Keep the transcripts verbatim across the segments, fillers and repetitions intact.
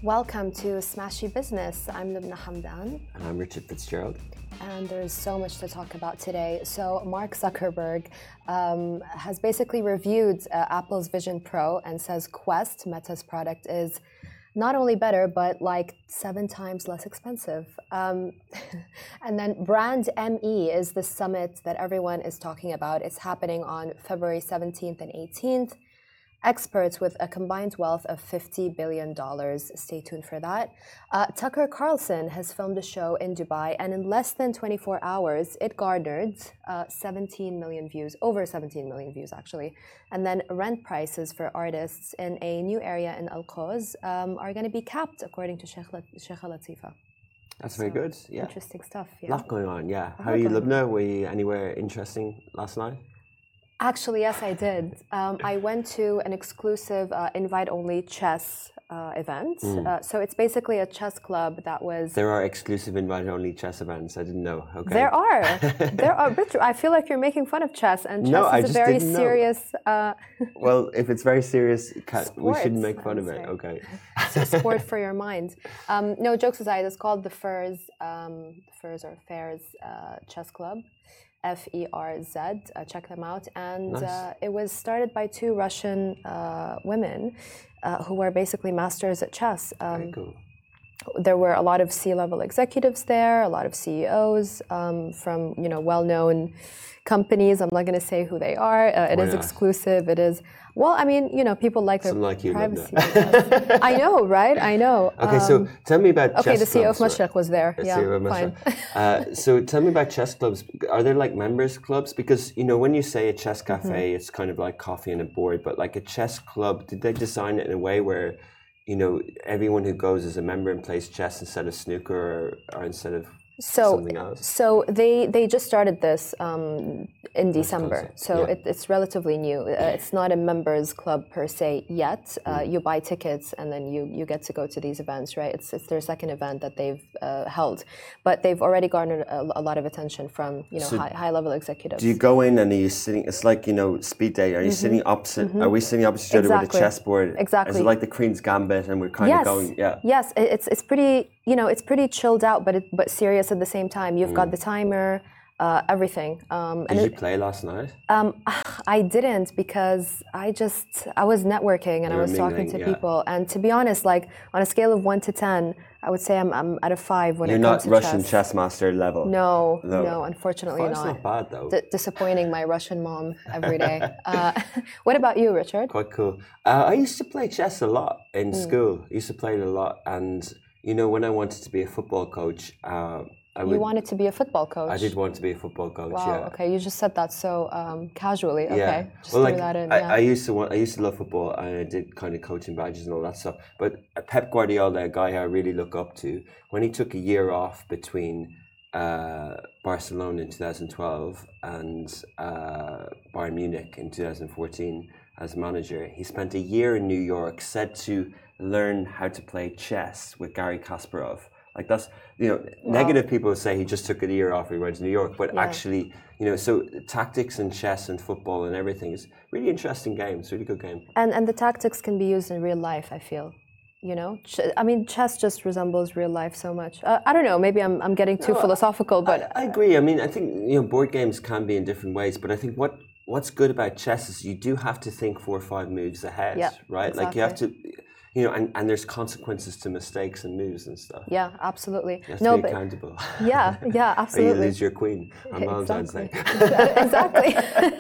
Welcome to Smashy Business. I'm Lubna Hamdan. And I'm Richard Fitzgerald. And there's so much to talk about today. So Mark Zuckerberg um, has basically reviewed uh, Apple's Vision Pro and says Quest, Meta's product, is not only better, but like seven times less expensive. Um, and then Brand M E is the summit that everyone is talking about. It's happening on February seventeenth and eighteenth. Experts with a combined wealth of fifty billion dollars. Stay tuned for that. Uh, Tucker Carlson has filmed a show in Dubai, and in less than twenty-four hours, it garnered uh, seventeen million views, over seventeen million views, actually. And then rent prices for artists in a new area in Al Quoz um, are going to be capped, according to Sheikh Latifa. That's so, very good. Yeah. Interesting stuff. A yeah. lot going on, yeah. How are you, Lubna? Were you anywhere interesting last night? Actually, yes, I did. Um, I went to an exclusive uh, invite-only chess uh, event. Mm. Uh, so it's basically a chess club that was... There are exclusive invite-only chess events. I didn't know. Okay. There are. there are. Richard, I feel like you're making fun of chess, and chess no, is I a just very didn't serious... Uh, well, if it's very serious, can, sports, we shouldn't make fun of it. Say. Okay. It's a sport for your mind. Um, no, jokes aside, it's called the Furs, um, Furs or Fairs uh, Chess Club. F E R Z, uh, check them out. And nice. uh, it was started by two Russian uh, women uh, who were basically masters at chess. Um, Very cool. There were a lot of C-level executives there, a lot of C E Os um, from you know well-known companies. I'm not going to say who they are. Uh, it Why is not? exclusive. It is, well, I mean, you know, people like their like you, privacy. I know, right? I know. Okay, um, so tell me about okay, chess the C E O of clubs. Mashreq was there. The yeah, C E O of fine. uh, so tell me about chess clubs. Are there like members clubs? Because, you know, when you say a chess cafe, mm-hmm. it's kind of like coffee and a board, but like a chess club, did they design it in a way where, you know, everyone who goes is a member and plays chess instead of snooker or, or instead of so, something else? So they, they just started this um, in That's December. concept. So yeah. it, it's relatively new. Uh, it's not a members club per se yet. Uh, mm. You buy tickets and then you, you get to go to these events, right? It's, it's their second event that they've uh, held. But they've already garnered a, a lot of attention from, you know, so high, high level executives. Do you go in and are you sitting, it's like, you know, speed date, are you mm-hmm. sitting opposite, mm-hmm. are we sitting opposite each other exactly. with a chessboard? Exactly. Is it like the Queen's Gambit and we're kind yes. of going, yeah. Yes, it's, it's pretty, you know, it's pretty chilled out, but it, but serious at the same time. You've mm. got the timer, uh, everything. Um, Did and you it, play last night? Um, I didn't because I just, I was networking and You're I was mingling, talking to yeah. people. And to be honest, like on a scale of one to ten, I would say I'm, I'm at a five when You're it comes to chess. You're not Russian chess. chess master level? No, no, no unfortunately Five's not. not bad though. D- disappointing my Russian mom every day. uh, what about you, Richard? Quite cool. Uh, I used to play chess a lot in Mm. school. I used to play it a lot. And, you know, when I wanted to be a football coach, uh, I would, you wanted to be a football coach? I did want to be a football coach, wow, yeah. okay. You just said that so um, casually. Okay, yeah. just well, threw like, that in. I, Yeah. I used to want, I used to love football and I did kind of coaching badges and all that stuff. But Pep Guardiola, a guy I really look up to, when he took a year off between uh, Barcelona in two thousand twelve and uh, Bayern Munich in two thousand fourteen as manager, he spent a year in New York, said to learn how to play chess with Garry Kasparov. Like that's, you know, wow. Negative people say he just took a year off and he went to New York, but yeah. actually, you know, so tactics and chess and football and everything is really interesting game. It's a really good game. And and the tactics can be used in real life, I feel. You know, Ch- I mean, chess just resembles real life so much. Uh, I don't know, maybe I'm I'm getting too no, philosophical, but I, I agree. I mean, I think, you know, board games can be in different ways, but I think what what's good about chess is you do have to think four or five moves ahead, yeah, right? Exactly. Like you have to. You know, and, and there's consequences to mistakes and moves and stuff. Yeah, absolutely. You have no, to be but accountable. Yeah, yeah, absolutely. Or you lose your queen on Valentine's Day. Exactly.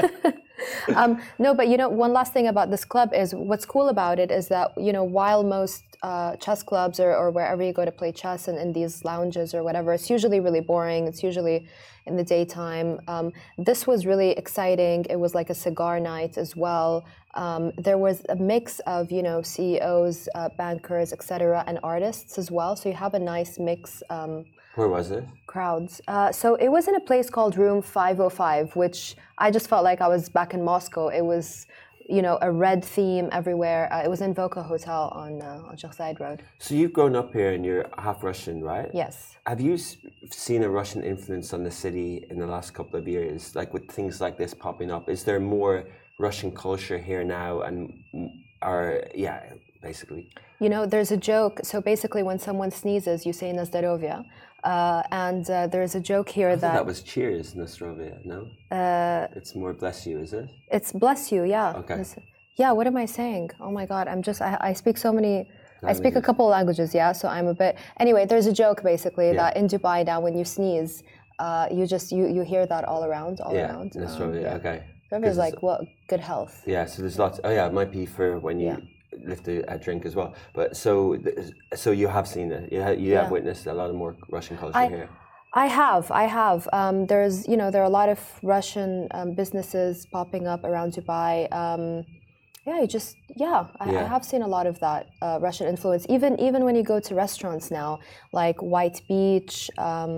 um, no, but you know, one last thing about this club is what's cool about it is that, you know, while most uh, chess clubs or, or wherever you go to play chess and in these lounges or whatever, it's usually really boring. It's usually in the daytime. Um, this was really exciting. It was like a cigar night as well. Um, there was a mix of, you know, C E Os, uh, bankers, et cetera, and artists as well. So you have a nice mix. Um, Where was it? Crowds. Uh, so it was in a place called Room five oh five, which I just felt like I was back in Moscow. It was, you know, a red theme everywhere. Uh, it was in Voka Hotel on uh, on Sheikh Zayed Road. So you've grown up here and you're half Russian, right? Yes. Have you s- seen a Russian influence on the city in the last couple of years, like with things like this popping up? Is there more Russian culture here now, and are yeah, basically. You know, there's a joke. So basically, when someone sneezes, you say "na zdrowie," uh, and uh, there's a joke here I that that was cheers, na zdrowie. No, uh, it's more bless you, is it? it's bless you. Yeah. Okay. This- yeah. What am I saying? Oh my God! I'm just. I, I speak so many. I speak a Languages. couple of languages. Yeah. So I'm a bit. Anyway, there's a joke basically Yeah. that in Dubai now, when you sneeze, uh, you just you you hear that all around, all Yeah, around. na Um, zdrowie. yeah. Okay. Whoever's 'Cause it's- like, what good health. Yeah, so there's lots. Oh yeah, it might be for when you Yeah. lift a, a drink as well. But so th- so you have seen it. You have, you have Yeah. witnessed a lot of more Russian culture I- here. I have, I have. Um, there's, you know, there are a lot of Russian um, businesses popping up around Dubai. Um, yeah, you just, yeah, I, I Yeah. have seen a lot of that uh, Russian influence. Even, even when you go to restaurants now, like White Beach. Um,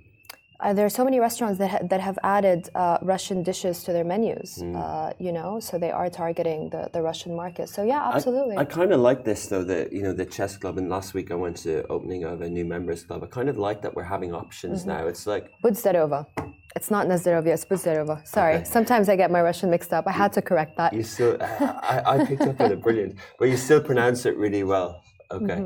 uh, there are so many restaurants that ha- that have added uh, Russian dishes to their menus. Uh, you know, so they are targeting the, the Russian market. So yeah, absolutely. I, I kind of like this though. That you know the chess club. And last week I went to opening of a new members club. I kind of like that we're having options Mm-hmm. now. It's like Budzdarova. It's not Nazdarovia, it's Budzdarova. Sorry, Okay. sometimes I get my Russian mixed up. I had to correct that. you still. I, I picked up on it brilliant, but you still pronounce it really well. Okay.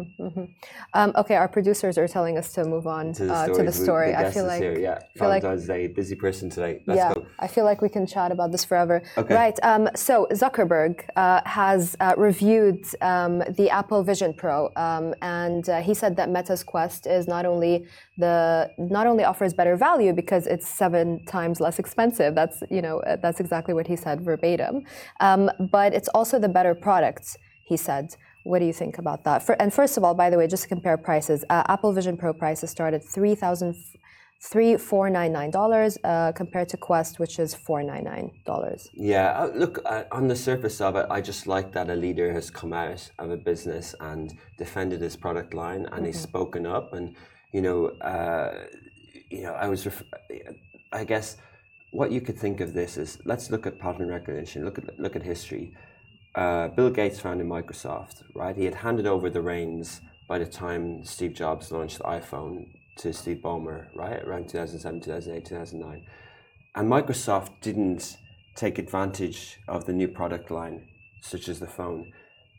Um, okay, our producers are telling us to move on To the uh, story. to the story. The I guest feel is like, here. Yeah. feel like Valentine's Day. Busy person today. Let's yeah, go. I feel like we can chat about this forever. Okay. Right. Um, so Zuckerberg uh, has uh, reviewed um, the Apple Vision Pro, um, and uh, he said that Meta's Quest is not only the not only offers better value because it's seven times less expensive. That's you know uh, that's exactly what he said verbatim. Um, but it's also the better product. He said. What do you think about that? For, and first of all, by the way, just to compare prices, uh, Apple Vision Pro prices start at three thousand three four nine nine dollars uh, compared to Quest, which is four nine nine dollars. Yeah, uh, look, uh, on the surface of it, I just like that a leader has come out of a business and defended his product line, and he's spoken up. And you know, uh, you know, I was, ref- I guess, what you could think of this is let's look at pattern recognition. Look at look at history. Uh, Bill Gates founded Microsoft, right? He had handed over the reins by the time Steve Jobs launched the iPhone to Steve Ballmer, right? Around two thousand seven, two thousand eight, two thousand nine. And Microsoft didn't take advantage of the new product line, such as the phone.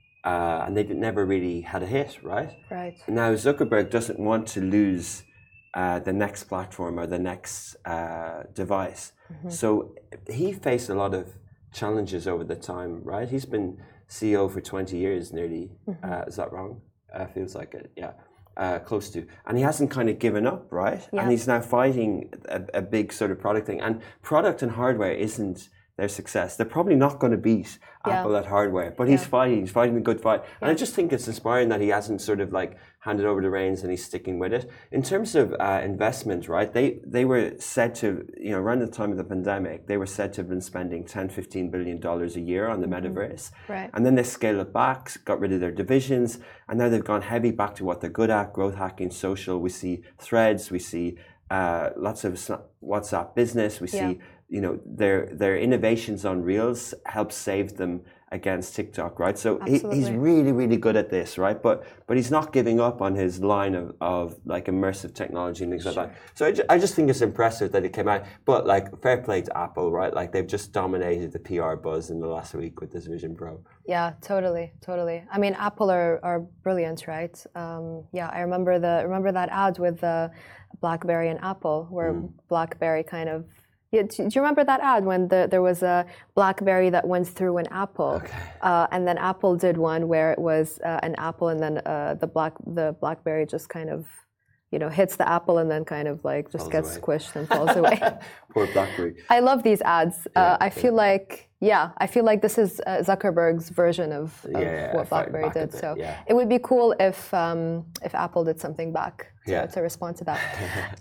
Uh, and they never really had a hit, right? Right. Now, Zuckerberg doesn't want to lose uh, the next platform or the next uh, device. Mm-hmm. So he faced a lot of challenges over the time, right? He's been C E O for twenty years nearly. Mm-hmm. Uh, is that wrong? Uh, feels like it, yeah. Uh, close to. And he hasn't kind of given up, right? Yeah. And he's now fighting a, a big sort of product thing. And product and hardware isn't their success. They're probably not going to beat Yeah. Apple at hardware, but he's Yeah. fighting. He's fighting a good fight. And Yeah. I just think it's inspiring that he hasn't sort of like handed over the reins and he's sticking with it. In terms of uh, investment, right, they, they were said to, you know, around the time of the pandemic, they were said to have been spending ten, fifteen billion dollars a year on the metaverse. Right. And then they scaled it back, got rid of their divisions, and now they've gone heavy back to what they're good at, growth hacking, social. We see Threads, we see uh, lots of WhatsApp business, we see, Yeah. you know, their their innovations on Reels help save them against TikTok, right? So he, he's Absolutely. really, really good at this, right? But but he's not giving up on his line of, of like immersive technology and things like that. So I, ju- I just think it's impressive that it came out. But like fair play to Apple, right? Like they've just dominated the P R buzz in the last week with this Vision Pro. Yeah, totally, totally. I mean, Apple are, are brilliant, right? Um, yeah, I remember the remember that ad with uh, BlackBerry and Apple, where Mm. BlackBerry kind of. Yeah, do, do you remember that ad when the, there was a BlackBerry that went through an apple, Okay. uh, and then Apple did one where it was uh, an apple, and then uh, the black the BlackBerry just kind of, you know, hits the apple and then kind of like just Falls gets away. squished and falls away. Poor BlackBerry. I love these ads. Yeah, uh, I yeah. feel like, yeah, I feel like this is uh, Zuckerberg's version of, of Yeah, yeah, what fighting BlackBerry back a did. bit, So yeah. it would be cool if um, if Apple did something back to, Yeah. to respond to that.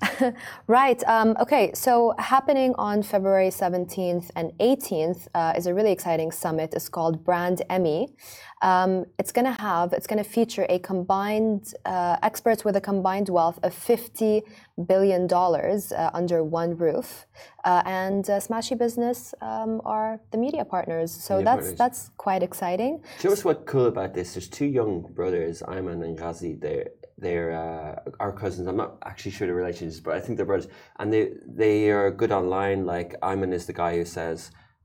Right. Um, okay. So happening on February seventeenth and eighteenth uh, is a really exciting summit. It's called Brand Emmy. Um, it's going to have, it's going to feature a combined, uh, experts with a combined wealth of fifty billion dollars uh, under one roof. Uh, and uh, Smashy Business um, are the media partners. So Media that's partners. that's quite exciting. Do you know what's what cool about this? There's two young brothers, Ayman and Ghazi. They're they're uh, our cousins. I'm not actually sure the relations, but I think they're brothers. And they they are good online. Like Ayman is the guy who says,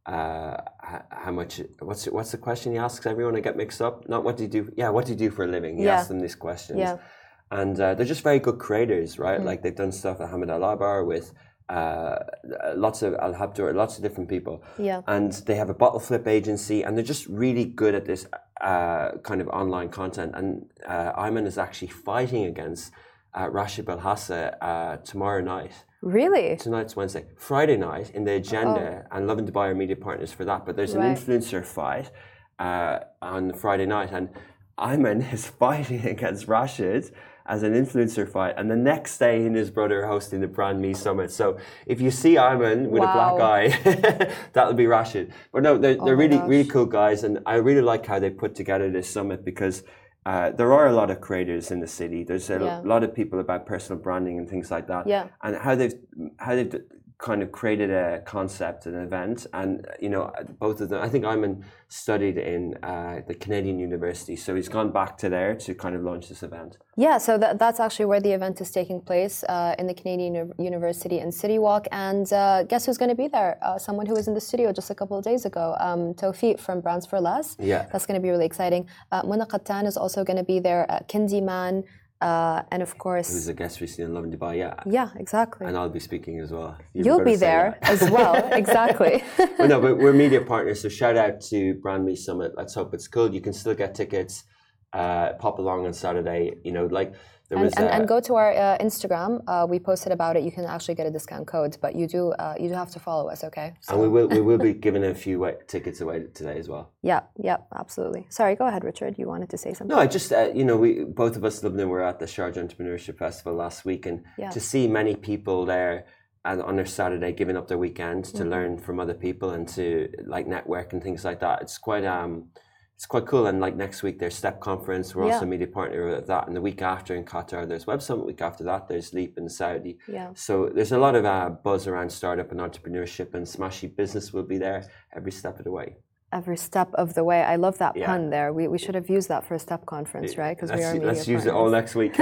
uh, h- how much, what's what's the question he asks everyone? I get mixed up. Not what do you do? Yeah, what do you do for a living? He Yeah. asks them these questions. Yeah. And uh, they're just very good creators, right? Mm-hmm. Like they've done stuff at Hamid Al Abar with uh, lots of Al Habdur, lots of different people. Yeah. And they have a bottle flip agency, and they're just really good at this uh, kind of online content. And uh, Ayman is actually fighting against uh, Rashid Belhassa uh, tomorrow night. Really? Tonight's Wednesday. Friday night in the agenda, and Lovin Dubai are media partners for that. But there's an Right. influencer fight uh, on Friday night, and Ayman is fighting against Rashid as an influencer fight, and the next day he and his brother are hosting the Brand Me Summit. So if you see Ayman with Wow. a black eye, that'll be Rashid. But no, they're, Oh they're my really, gosh. really cool guys, and I really like how they put together this summit because uh, there are a lot of creators in the city. There's a Yeah. lot of people about personal branding and things like that, Yeah. and how they've how they've kind of created a concept, an event, and you know, both of them. I think Ayman studied in uh, the Canadian University, so he's gone back to there to kind of launch this event. Yeah, so that, that's actually where the event is taking place uh, in the Canadian Uni- University in City Walk. And uh, guess who's going to be there? Uh, someone who was in the studio just a couple of days ago, um, Tawfiq from Brands for Less. Yeah. That's going to be really exciting. Uh, Muna Qattan is also going to be there, uh, Kindi Man, uh, and of Who's course... a guest recently in Lovin Dubai, yeah. Yeah, exactly. And I'll be speaking as well. You You'll better be say there that. as well, exactly. Well, no, but we're media partners, so shout out to Brand Me Summit. Let's hope it's cool. You can still get tickets. Uh, pop along on Saturday. You know, like there And, was. and, uh, and go to our uh, Instagram. Uh, we posted about it. You can actually get a discount code, but you do uh, you do have to follow us, okay? So, and we will we will be giving a few wa- tickets away today as well. yeah, yeah, absolutely. Sorry, go ahead, Richard. You wanted to say something? No, I just uh, you know we both of us lived in. Were at the Sharjah Entrepreneurship Festival last week, and Yeah. to see many people there and on their Saturday giving up their weekend to Mhm. learn from other people and to like network and things like that. It's quite um. It's quite cool, and like next week there's Step Conference. We're Yeah. also a media partner of that, and the week after in Qatar there's Web Summit. Week after that there's Leap in Saudi. Yeah. So there's a lot of uh, buzz around startup and entrepreneurship, and Smashy Business will be there every step of the way. Every step of the way. I love that Yeah. pun there. We, we should have used that for a Step Conference, right? Because we Let's, are media let's use it all partners. next week.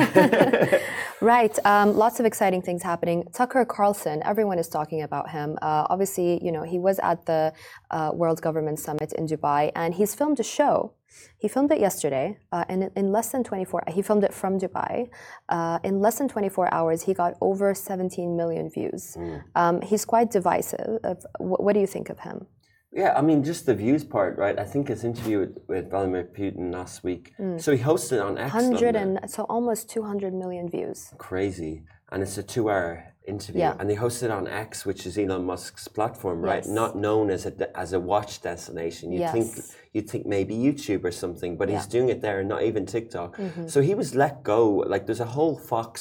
Right. Um, lots of exciting things happening. Tucker Carlson, everyone is talking about him. Uh, obviously, you know, he was at the uh, World Government Summit in Dubai, and he's filmed a show. He filmed it yesterday, uh, and in, in less than twenty-four, he filmed it from Dubai. Uh, in less than twenty-four hours, he got over seventeen million views. Mm. Um, he's quite divisive. Of, what, what do you think of him? Yeah, I mean, just the views part, right? I think his interview with, with Vladimir Putin last week. So he hosted on X. Hundred London. and so almost two hundred million views. Crazy, and it's a two-hour interview, Yeah. and they hosted on X, which is Elon Musk's platform, right? Yes. Not known as a as a watch destination. You Yes. think you think maybe YouTube or something, but he's Yeah. Mm-hmm. doing it there, not even TikTok. So he was let go. Like there's a whole Fox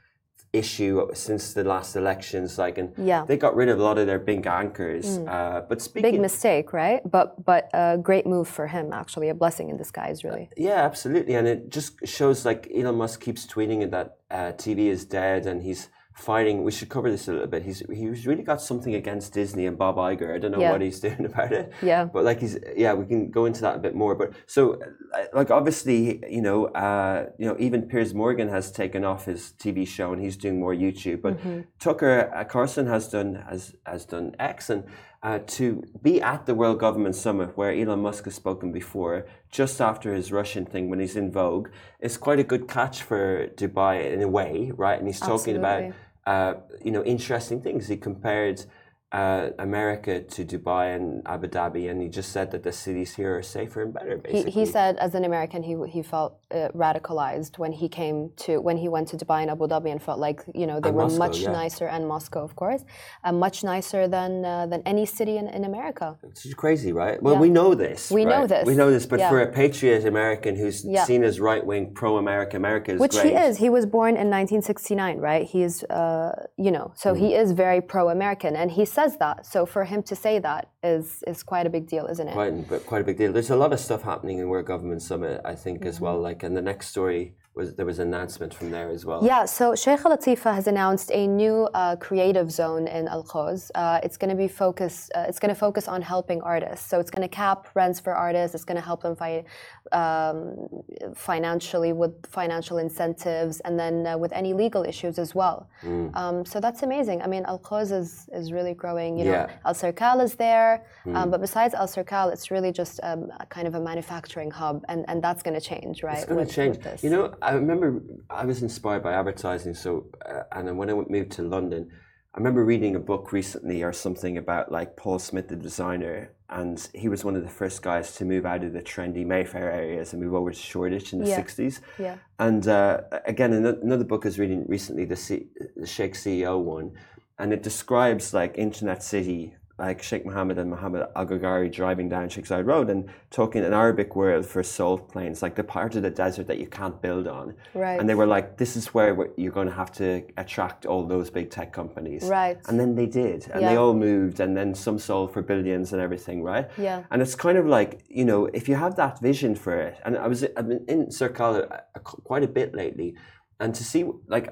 issue since the last elections, like, and Yeah. they got rid of a lot of their big anchors. Uh, but speaking, Big mistake, right? But but a great move for him, actually, a blessing in disguise, really. yeah, absolutely, and it just shows like Elon Musk keeps tweeting it that uh, T V is dead, and he's fighting. We should cover this a little bit. He's he's really got something against Disney and Bob Iger. I don't know Yeah. what he's doing about it. Yeah. But like he's yeah, we can go into that a bit more. But so uh, like obviously you know uh, you know even Piers Morgan has taken off his T V show and he's doing more YouTube. But Mm-hmm. Tucker uh, Carlson has done has has done X, and uh, to be at the World Government Summit where Elon Musk has spoken before, just after his Russian thing when he's in vogue, is quite a good catch for Dubai in a way, right? And he's talking about uh, you know interesting things. He compared uh, America to Dubai and Abu Dhabi, and he just said that the cities here are safer and better. He, Basically, he said, as an American, he he felt uh, radicalized when he came to when he went to Dubai and Abu Dhabi and felt like you know they And were Moscow, much yeah. nicer, and Moscow, of course, uh, much nicer than uh, than any city in, in America. It's crazy, right? Well, Yeah. we know this. We know right? this. We know this, but Yeah. for a patriot American who's Yeah. seen as right wing, pro America, America is Which great. he is. He was born in nineteen sixty-nine, right? He's, uh, you know, so Mm. he is very pro-American, and he says that. So for him to say that is is quite a big deal, isn't it? Quite, but quite a big deal. There's a lot of stuff happening in World Government Summit, I think, as Mm-hmm. well. Like, and the next story was there was an announcement from there as well. Yeah, so Sheikh Al Latifa has announced a new uh, creative zone in Al Quoz. Uh, it's going to be focused. Uh, it's going to focus on helping artists. So it's going to cap rents for artists. It's going to help them fight um, financially with financial incentives, and then uh, with any legal issues as well. Mm. Um, so that's amazing. I mean, Al Quoz is is really growing. You know, Yeah. Al Serkal is there. before. Mm. Um, but besides Al Circal, it's really just um, a kind of a manufacturing hub, and, and that's going to change, right? It's going to change. You know, I remember I was inspired by advertising. So, uh, and then when I moved to London, I remember reading a book recently or something about like Paul Smith, the designer, and he was one of the first guys to move out of the trendy Mayfair areas and move over to Shoreditch in the yeah. sixties. Yeah. And uh, again, another book I was reading recently, the, C- the Sheikh C E O one, and it describes like Internet City, like Sheikh Mohammed and Mohammed Al Ghagari driving down Sheikh Zayed Road and talking an Arabic word for salt plains, like the part of the desert that you can't build on. Right. And they were like, this is where you're going to have to attract all those big tech companies. Right. And then they did. And yeah. they all moved, and then some sold for billions and everything, right? Yeah. And it's kind of like, you know, if you have that vision for it, and I was I've been in Circal quite a bit lately, and to see like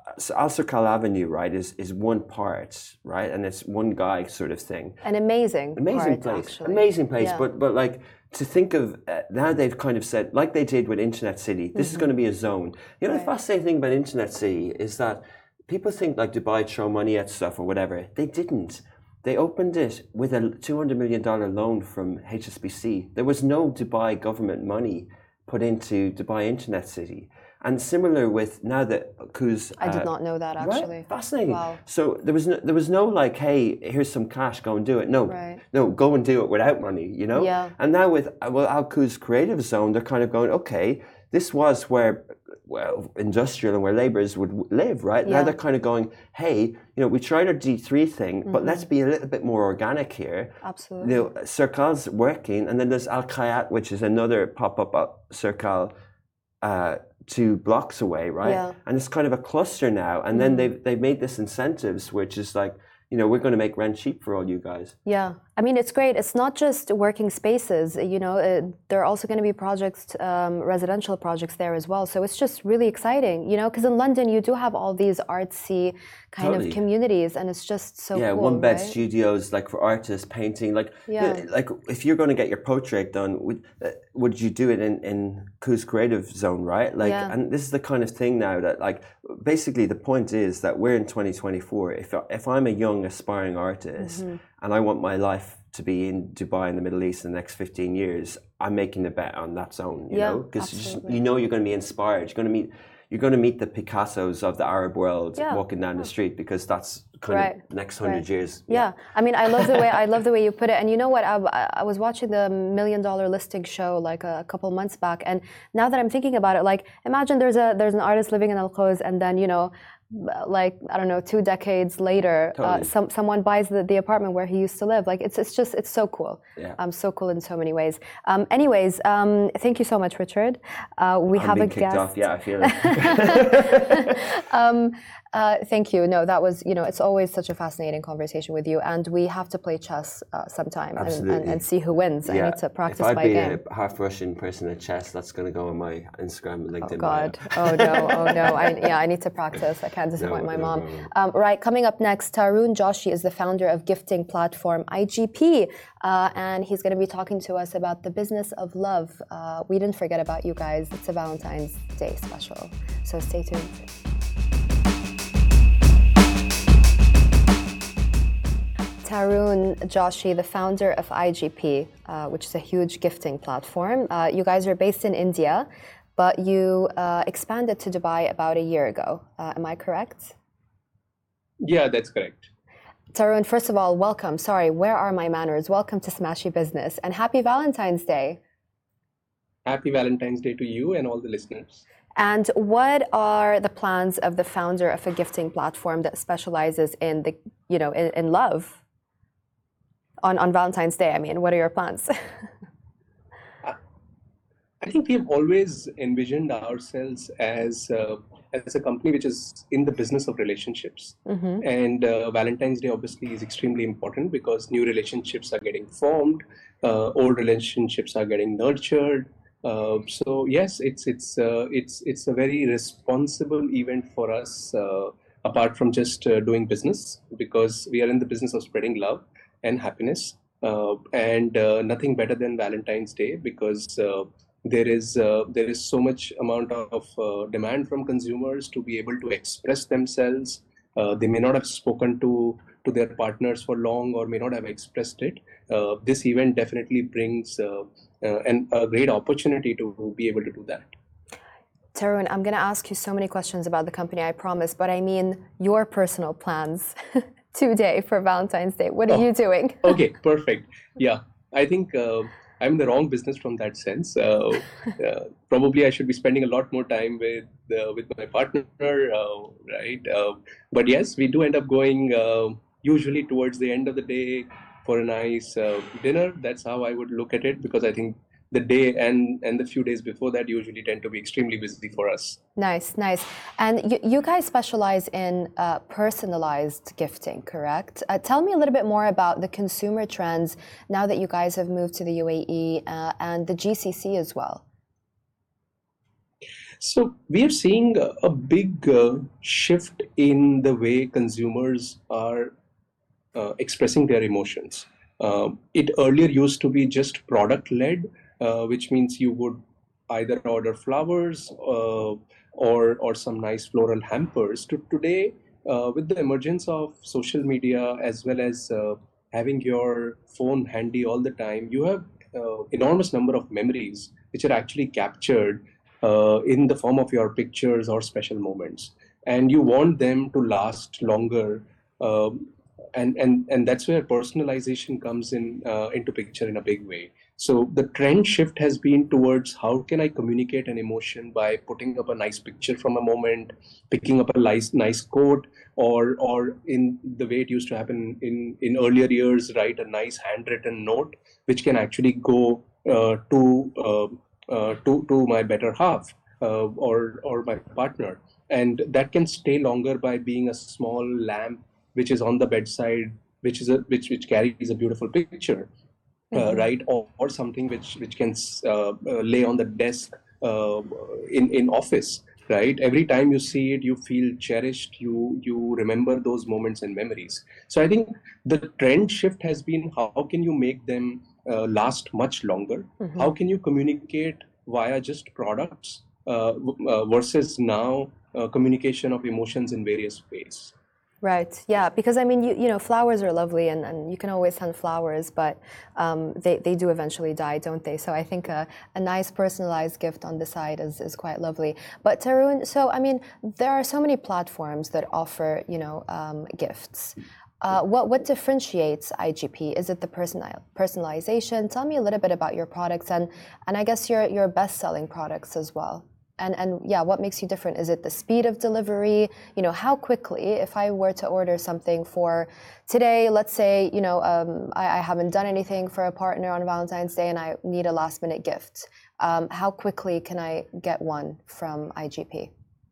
Al Circal Avenue, right, is is one part, right, and it's one guy sort of thing. An amazing, amazing part, place, actually. amazing place. Yeah. But but like to think of uh, now they've kind of said, like they did with Internet City, this mm-hmm. is going to be a zone. You know, right. the fascinating thing about Internet City is that people think like Dubai throw money at stuff or whatever. They didn't. They opened it with a two hundred million dollars loan from H S B C. There was no Dubai government money put into Dubai Internet City. And similar with now that Q's, I did uh, not know that actually. Right? Fascinating. Wow. So there was no, there was no like, hey, here's some cash, go and do it. No, right. no, go and do it without money. You know. Yeah. And now with well, Al Q's creative zone, they're kind of going, okay, this was where well industrial and where laborers would live, right? Yeah. Now they're kind of going, hey, you know, we tried our D three thing, mm-hmm. but let's be a little bit more organic here. Absolutely. You know, Circal's working, and then there's Al Khayat, which is another pop-up Circal. Uh, two blocks away, right? Yeah. And it's kind of a cluster now. And mm. then they've they've made this incentives, which is like, you know, we're going to make rent cheap for all you guys. Yeah. I mean, it's great. It's not just working spaces, you know, uh, there are also going to be projects, um, residential projects there as well. So it's just really exciting, you know, because in London, you do have all these artsy kind totally. of communities, and it's just so yeah, cool. Yeah, one bed right? studios, like for artists, painting, like, yeah. like if you're going to get your portrait done, would, uh, would you do it in, in Q's creative zone, right? Like, yeah. and this is the kind of thing now that, like, basically the point is that we're in twenty twenty-four. If, if I'm a young aspiring artist mm-hmm. and I want my life to be in Dubai in the Middle East in the next fifteen years, I'm making a bet on that zone, you yeah, know, because you know you're going to be inspired. You're going to meet, you're going to meet the Picassos of the Arab world yeah. walking down the street, because that's kind right. of next hundred right. years. Yeah. yeah, I mean, I love the way I love the way you put it. And you know what? I, I was watching the Million Dollar Listing show like a couple months back, and now that I'm thinking about it, like imagine there's a there's an artist living in Al Quoz, and then you know. like I don't know, two decades later, totally. uh, some someone buys the, the apartment where he used to live. Like it's it's just it's so cool. Yeah. Um, so cool in so many ways. Um, anyways, um, thank you so much, Richard. Uh, we I'm have being a kicked guest. Off. Yeah, I feel it. um, uh, thank you. No, that was you know it's always such a fascinating conversation with you, and we have to play chess uh, sometime and, and, and see who wins. Yeah. I need to practice if I'd my be game. a half Russian person at chess, that's going to go on my Instagram and LinkedIn. Oh God! Bio. Oh no! Oh no! I, yeah, I need to practice. I can't disappoint no, my no, mom. No, no. Um, right, coming up next, Tarun Joshi is the founder of gifting platform I G P, uh, and he's going to be talking to us about the business of love. Uh, we didn't forget about you guys. It's a Valentine's Day special, so stay tuned. Tarun Joshi, the founder of I G P, uh, which is a huge gifting platform. Uh, you guys are based in India, but you uh, expanded to Dubai about a year ago. Uh, am I correct? Yeah, that's correct. Tarun, first of all, welcome. Sorry, where are my manners? Welcome to Smashy Business, and happy Valentine's Day. Happy Valentine's Day to you and all the listeners. And what are the plans of the founder of a gifting platform that specializes in the, you know, in, in love? On, on Valentine's Day, I mean, what are your plans? I think we've always envisioned ourselves as uh, as a company which is in the business of relationships. Mm-hmm. And uh, Valentine's Day obviously is extremely important because new relationships are getting formed, uh, old relationships are getting nurtured. Uh, so yes, it's it's uh, it's it's a very responsible event for us, uh, apart from just uh, doing business, because we are in the business of spreading love and happiness, uh, and uh, nothing better than Valentine's Day, because uh, there is uh, there is so much amount of uh, demand from consumers to be able to express themselves. Uh, they may not have spoken to to their partners for long or may not have expressed it, uh, this event definitely brings uh, uh, an, a great opportunity to be able to do that. Tarun, I'm going to ask you so many questions about the company, I promise, but I mean your personal plans today for Valentine's Day. What are oh, you doing? Okay, perfect. Yeah, I think uh, I'm in the wrong business from that sense. Uh, uh, probably I should be spending a lot more time with uh, with my partner, uh, right? Uh, but yes, we do end up going uh, usually towards the end of the day for a nice uh, dinner. That's how I would look at it, because I think the day and and the few days before that usually tend to be extremely busy for us. Nice, nice. And you, you guys specialize in uh, personalized gifting, correct? Uh, tell me a little bit more about the consumer trends now that you guys have moved to the U A E uh, and the G C C as well. So we are seeing a, a big uh, shift in the way consumers are uh, expressing their emotions. Uh, it earlier used to be just product-led, Uh, which means you would either order flowers uh, or or some nice floral hampers. To today, uh, with the emergence of social media as well as uh, having your phone handy all the time, you have uh, enormous number of memories which are actually captured uh, in the form of your pictures or special moments, and you want them to last longer. Um, and and and that's where personalization comes in uh, into picture in a big way. So the trend shift has been towards how can I communicate an emotion by putting up a nice picture from a moment, picking up a nice nice quote, or or in the way it used to happen in in earlier years, write a nice handwritten note which can actually go uh, to uh, uh, to to my better half uh, or or my partner, and that can stay longer by being a small lamp which is on the bedside, which is a which which carries a beautiful picture. Uh, mm-hmm. Right, or, or something which which can uh, uh, lay on the desk uh, in in office. Right, every time you see it, you feel cherished. You you remember those moments and memories. So I think the trend shift has been how can you make them uh, last much longer? Mm-hmm. How can you communicate via just products uh, uh, versus now uh, communication of emotions in various ways. Right. Yeah. Because I mean, you you know, flowers are lovely, and, and you can always send flowers, but um, they they do eventually die, don't they? So I think a, a nice personalized gift on the side is, is quite lovely. But Tarun, so I mean, there are so many platforms that offer you know um, gifts. Uh, what what differentiates I G P? Is it the personal personalization? Tell me a little bit about your products and and I guess your your best selling products as well. And, and yeah, what makes you different? Is it the speed of delivery? You know, how quickly, if I were to order something for today, let's say, you know, um, I, I haven't done anything for a partner on Valentine's Day and I need a last minute gift. Um, how quickly can I get one from I G P?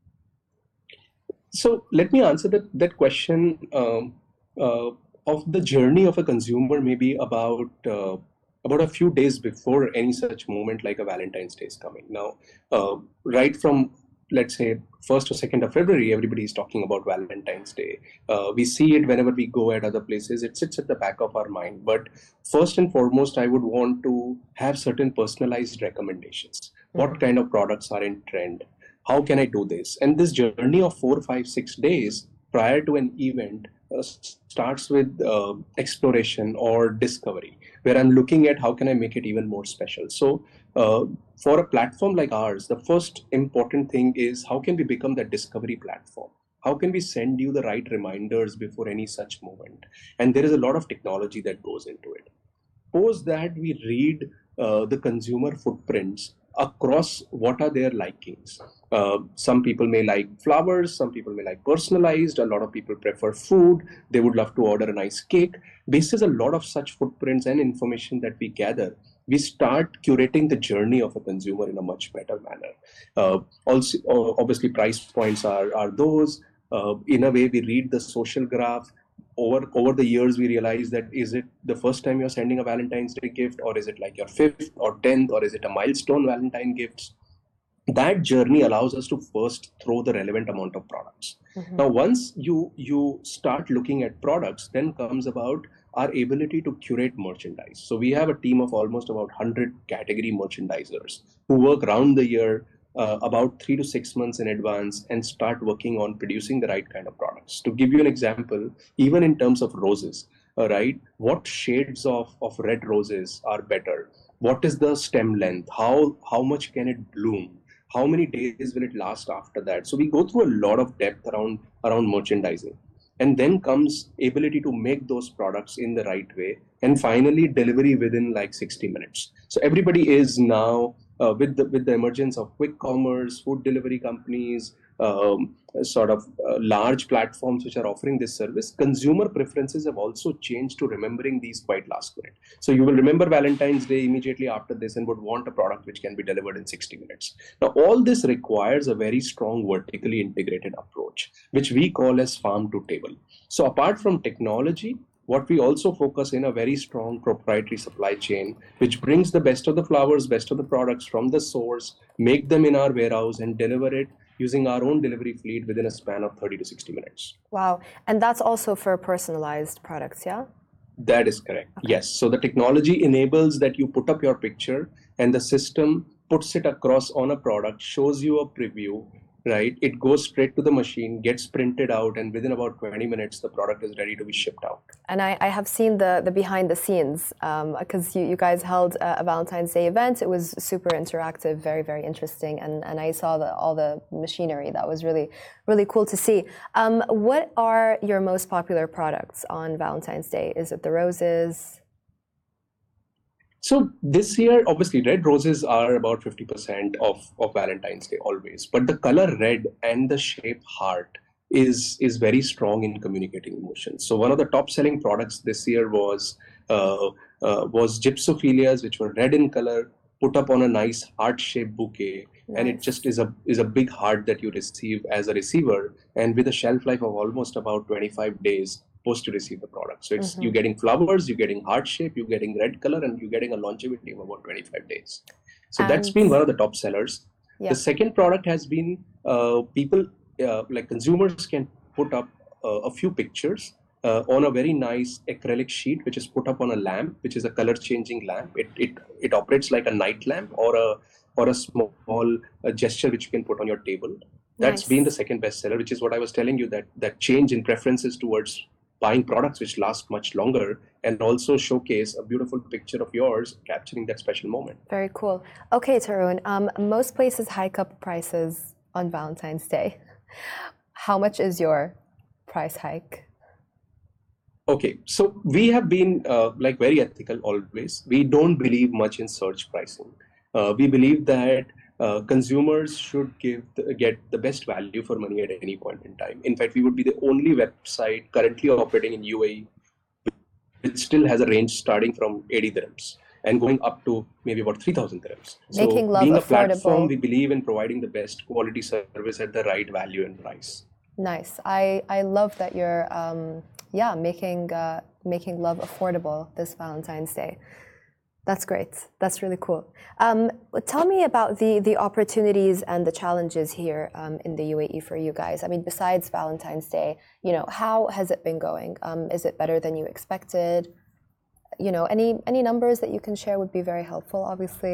So let me answer that, that question um, uh, of the journey of a consumer, maybe about uh, about a few days before any such moment like a Valentine's Day is coming. Now, uh, right from, let's say, first or second of February, everybody is talking about Valentine's Day. Uh, we see it whenever we go at other places. It sits at the back of our mind. But first and foremost, I would want to have certain personalized recommendations. Mm-hmm. What kind of products are in trend? How can I do this? And this journey of four, five, six days prior to an event uh, starts with uh, exploration or discovery, where I'm looking at how can I make it even more special. So uh, for a platform like ours, the first important thing is how can we become that discovery platform? How can we send you the right reminders before any such moment? And there is a lot of technology that goes into it. Post that, we read uh, the consumer footprints across what are their likings. Uh, some people may like flowers, some people may like personalized, a lot of people prefer food, they would love to order a nice cake. Basis a lot of such footprints and information that we gather, we start curating the journey of a consumer in a much better manner. Uh, also, obviously, price points are, are those. Uh, in a way, we read the social graph. Over, over the years, we realize that is it the first time you're sending a Valentine's Day gift, or is it like your fifth or tenth, or is it a milestone Valentine gifts? That journey allows us to first throw the relevant amount of products. Mm-hmm. Now, once you you start looking at products, then comes about our ability to curate merchandise. So we have a team of almost about one hundred category merchandisers who work round the year uh, about three to six months in advance and start working on producing the right kind of products. To give you an example, even in terms of roses, uh, right? What shades of, of red roses are better? What is the stem length? How, how much can it bloom? How many days will it last after that? So we go through a lot of depth around, around merchandising. And then comes ability to make those products in the right way. And finally, delivery within like sixty minutes. So everybody is now, uh, with, the, with the emergence of quick commerce, food delivery companies, um, sort of uh, large platforms which are offering this service, consumer preferences have also changed to remembering these quite last minute. So you will remember Valentine's Day immediately after this and would want a product which can be delivered in sixty minutes. Now, all this requires a very strong vertically integrated approach, which we call as farm to table. So apart from technology, what we also focus in a very strong proprietary supply chain, which brings the best of the flowers, best of the products from the source, make them in our warehouse and deliver it using our own delivery fleet within a span of thirty to sixty minutes. Wow. And that's also for personalized products, yeah? That is correct. Okay. Yes. So the technology enables that you put up your picture and the system puts it across on a product, shows you a preview, right? It goes straight to the machine, gets printed out, and within about twenty minutes, the product is ready to be shipped out. And I, I have seen the, the behind the scenes, because um, you, you guys held a, a Valentine's Day event. It was super interactive, very, very interesting. And, and I saw the, all the machinery. That was really, really cool to see. Um, what are your most popular products on Valentine's Day? Is it the roses? So this year, obviously, red roses are about fifty percent of, of Valentine's Day always. But the color red and the shape heart is, is very strong in communicating emotions. So one of the top selling products this year was, uh, uh, was gypsophilias, which were red in color, put up on a nice heart-shaped bouquet. Nice. And it just is a, is a big heart that you receive as a receiver. And with a shelf life of almost about twenty-five days, post to receive the product. So it's mm-hmm. you're getting flowers, you're getting heart shape, you're getting red color, and you're getting a longevity of about twenty-five days. So and that's been one of the top sellers. Yeah. The second product has been uh, people, uh, like consumers can put up uh, a few pictures uh, on a very nice acrylic sheet, which is put up on a lamp, which is a color changing lamp. It, it, it operates like a night lamp or a, or a small uh, gesture which you can put on your table. That's nice. Been the second bestseller, which is what I was telling you, that that change in preferences towards buying products which last much longer and also showcase a beautiful picture of yours capturing that special moment. Very cool. Okay, Tarun, um, most places hike up prices on Valentine's Day. How much is your price hike? Okay, so we have been uh, like very ethical always. We don't believe much in surge pricing. Uh, we believe that Uh, consumers should give the, get the best value for money at any point in time. In fact, we would be the only website currently operating in U A E which still has a range starting from eighty dirhams and going up to maybe about three thousand dirhams. Making so love being a affordable. platform, we believe in providing the best quality service at the right value and price. Nice. I, I love that you're um, yeah making uh, making love affordable this Valentine's Day. That's great. That's really cool. Um, tell me about the, the opportunities and the challenges here um, in the U A E for you guys. I mean, besides Valentine's Day, you know, how has it been going? Um, is it better than you expected? You know, any any numbers that you can share would be very helpful, obviously.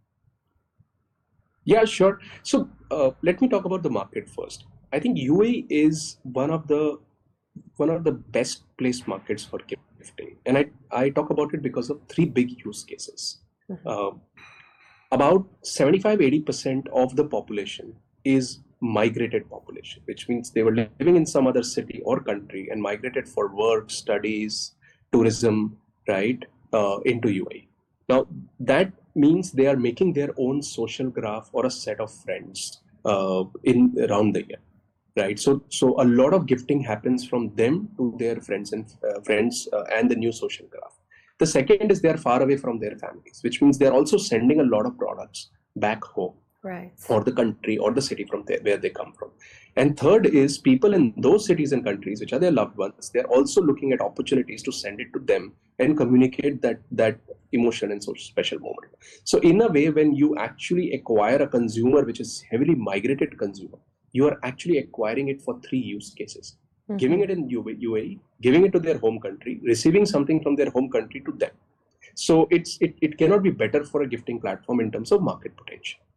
Yeah, sure. So uh, let me talk about the market first. I think U A E is one of the one of the best placed markets for gifting. And I, I talk about it because of three big use cases. Mm-hmm. Uh, about seventy-five to eighty percent of the population is migrated population, which means they were living in some other city or country and migrated for work, studies, tourism, right, uh, into U A E. Now, that means they are making their own social graph or a set of friends uh, in around the year. Right, so so a lot of gifting happens from them to their friends and uh, friends uh, and the new social graph. The second is they are far away from their families, which means they are also sending a lot of products back home, right, or the country or the city from there, where they come from. And third is people in those cities and countries, which are their loved ones, they are also looking at opportunities to send it to them and communicate that that emotion in such a special moment. So in a way, when you actually acquire a consumer, which is heavily migrated consumer, you are actually acquiring it for three use cases. Mm-hmm. Giving it in U A E, giving it to their home country, receiving something from their home country to them. So it's it, it cannot be better for a gifting platform in terms of market potential.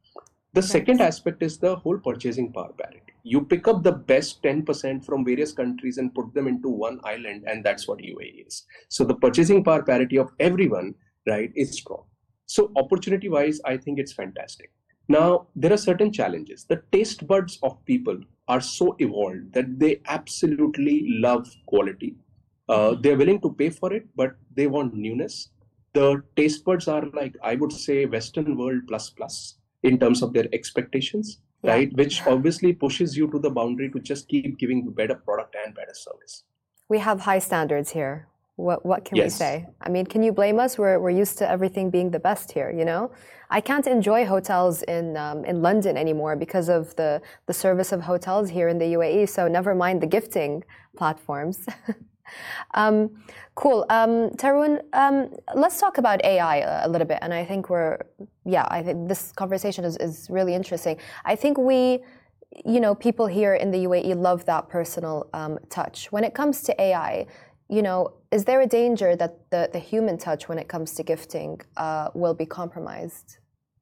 The second aspect is the whole purchasing power parity. You pick up the best ten percent from various countries and put them into one island, and that's what U A E is. So the purchasing power parity of everyone, right, is strong. So opportunity-wise, I think it's fantastic. Now, there are certain challenges. The taste buds of people are so evolved that they absolutely love quality. Uh, they're willing to pay for it, but they want newness. The taste buds are like, I would say, Western world plus plus in terms of their expectations, yeah. right? Which obviously pushes you to the boundary to just keep giving better product and better service. We have high standards here. What what can yes. we say? I mean, can you blame us? We're we're used to everything being the best here, you know? I can't enjoy hotels in um, in London anymore because of the the service of hotels here in the U A E. So never mind the gifting platforms. um, cool. Um, Tarun, um, let's talk about A I a, a little bit. And I think we're yeah. I think this conversation is is really interesting. I think we. You know, people here in the U A E love that personal um, touch. When it comes to A I, you know, is there a danger that the, the human touch when it comes to gifting uh, will be compromised?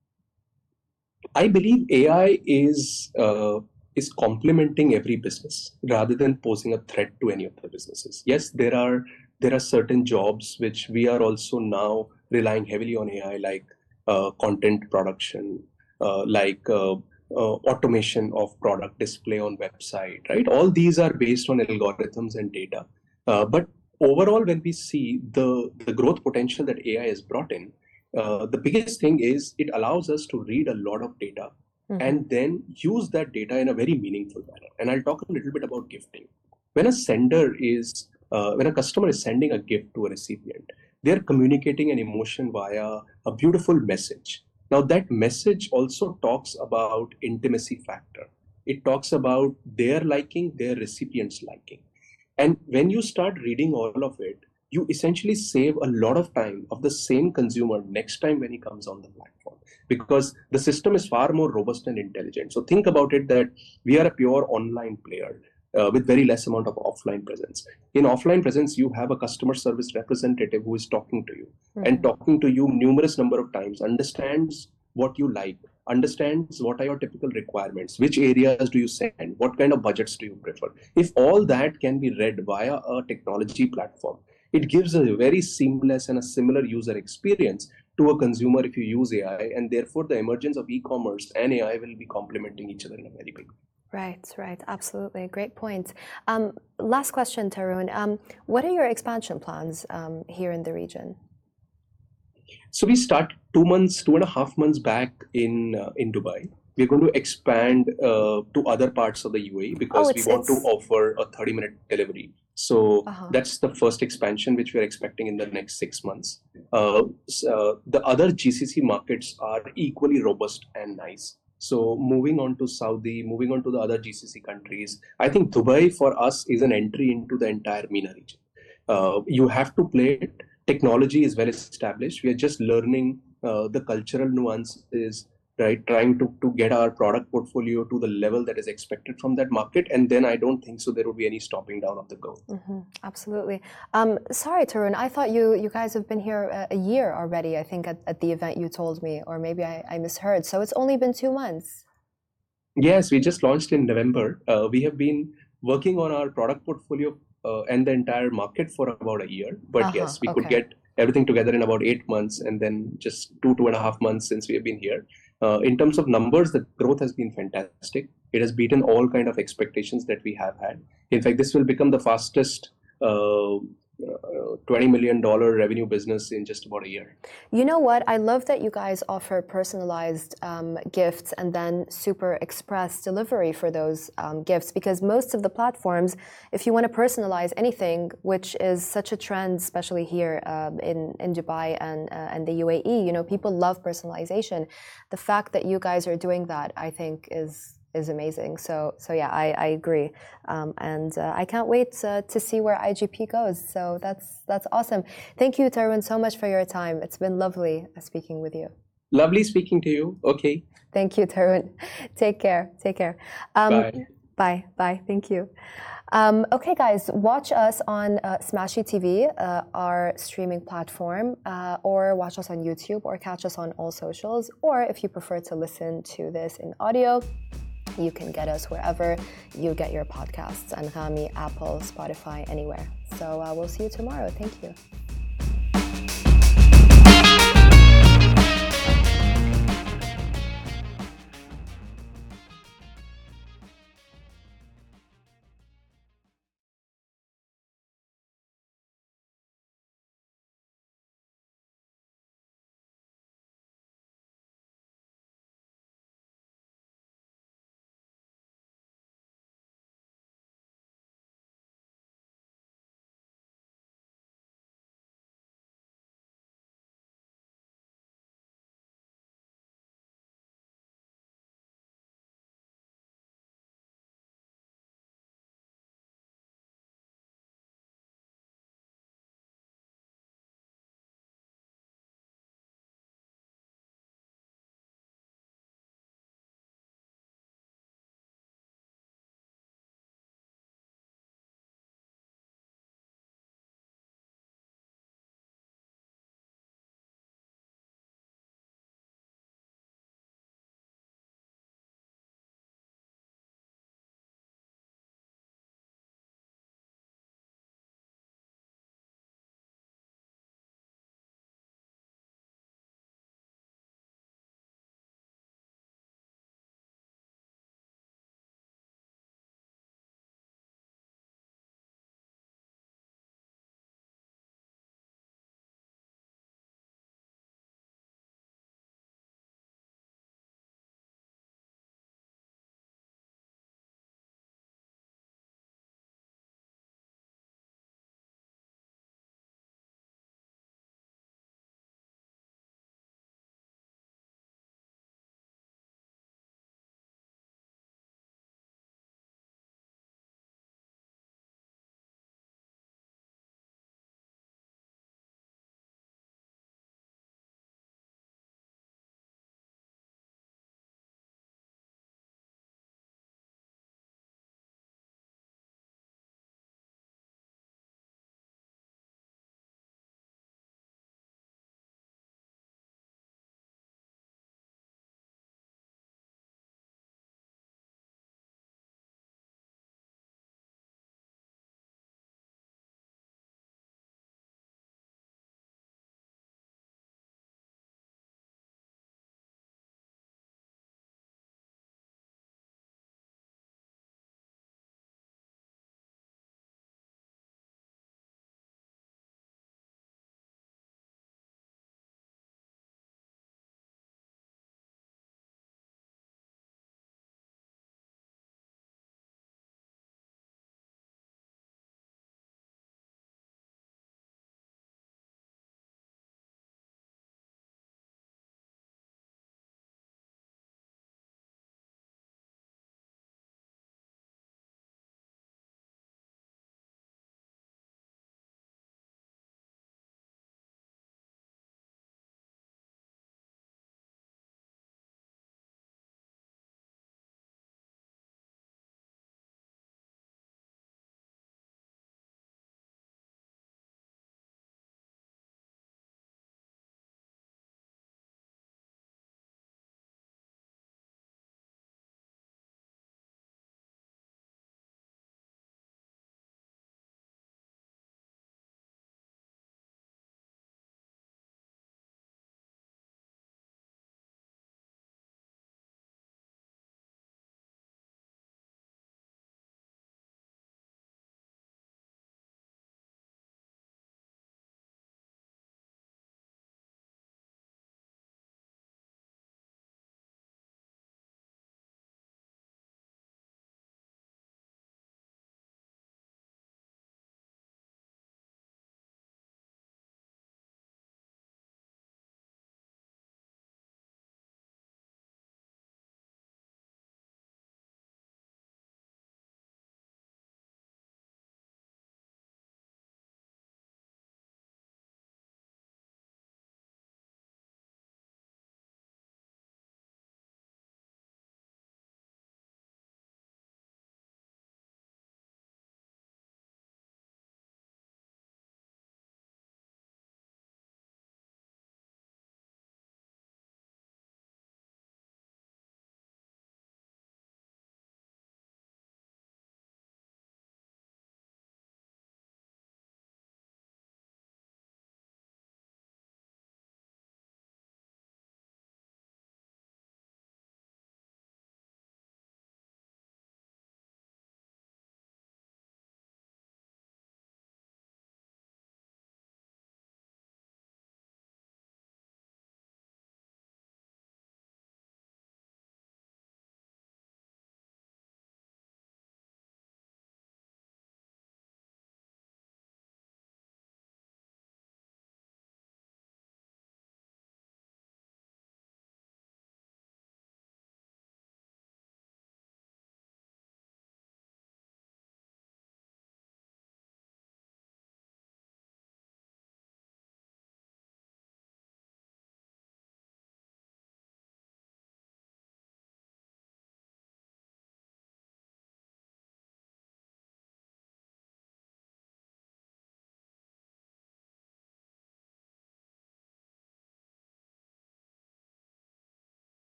I believe A I is uh, is complementing every business rather than posing a threat to any of the businesses. Yes, there are there are certain jobs which we are also now relying heavily on A I, like uh, content production, uh, like uh, uh, automation of product display on website, right? All these are based on algorithms and data. Uh, but overall, when we see the, the growth potential that A I has brought in, uh, the biggest thing is it allows us to read a lot of data mm-hmm. and then use that data in a very meaningful manner. And I'll talk a little bit about gifting. When a sender is, uh, when a customer is sending a gift to a recipient, they're communicating an emotion via a beautiful message. Now, that message also talks about intimacy factor. It talks about their liking, their recipient's liking. And when you start reading all of it, you essentially save a lot of time of the same consumer next time when he comes on the platform, because the system is far more robust and intelligent. So think about it that we are a pure online player uh, with very less amount of offline presence. In offline presence, you have a customer service representative who is talking to you mm-hmm. and talking to you numerous number of times, understands what you like, understands what are your typical requirements, which areas do you send, what kind of budgets do you prefer. If all that can be read via a technology platform, it gives a very seamless and a similar user experience to a consumer if you use A I, and therefore the emergence of e-commerce and A I will be complementing each other in a very big way. Right, right, absolutely. Great point. Um, last question, Tarun. Um, what are your expansion plans um, here in the region? So we start two months, two and a half months back in uh, in Dubai. We're going to expand uh, to other parts of the U A E because oh, we want to offer a thirty minute delivery. So uh-huh. that's the first expansion which we're expecting in the next six months. Uh, so the other G C C markets are equally robust and nice. So moving on to Saudi, moving on to the other G C C countries, I think Dubai for us is an entry into the entire MENA region. Uh, you have to play it. Technology is well established. We are just learning uh, the cultural nuances, right? Trying to, to get our product portfolio to the level that is expected from that market. And then I don't think so there will be any stopping down of the growth. Mm-hmm. Absolutely. Um, sorry, Tarun, I thought you you guys have been here a, a year already, I think, at, at the event you told me, or maybe I, I misheard. So it's only been two months. Yes, we just launched in November. Uh, we have been working on our product portfolio Uh, and the entire market for about a year. But uh-huh, yes, we okay. could get everything together in about eight months and then just two, two and a half months since we have been here. Uh, in terms of numbers, the growth has been fantastic. It has beaten all kind of expectations that we have had. In fact, this will become the fastest uh, uh, twenty million dollars revenue business in just about a year. You know what? I love that you guys offer personalized um, gifts and then super express delivery for those um, gifts, because most of the platforms, if you want to personalize anything, which is such a trend, especially here um, in, in Dubai and, uh, and the U A E, you know, people love personalization. The fact that you guys are doing that, I think, is is amazing. So, so yeah, I, I agree, um, and uh, I can't wait uh, to see where I G P goes. So that's that's awesome. Thank you, Tarun, so much for your time. It's been lovely speaking with you. Lovely speaking to you. Okay. Thank you, Tarun. Take care. Take care. Um, Bye. Bye. Bye. Thank you. Um, okay, guys, watch us on uh, Smashy T V, uh, our streaming platform, uh, or watch us on YouTube, or catch us on all socials. Or if you prefer to listen to this in audio, you can get us wherever you get your podcasts, Anghami, Apple, Spotify, anywhere. So uh, we'll see you tomorrow. Thank you.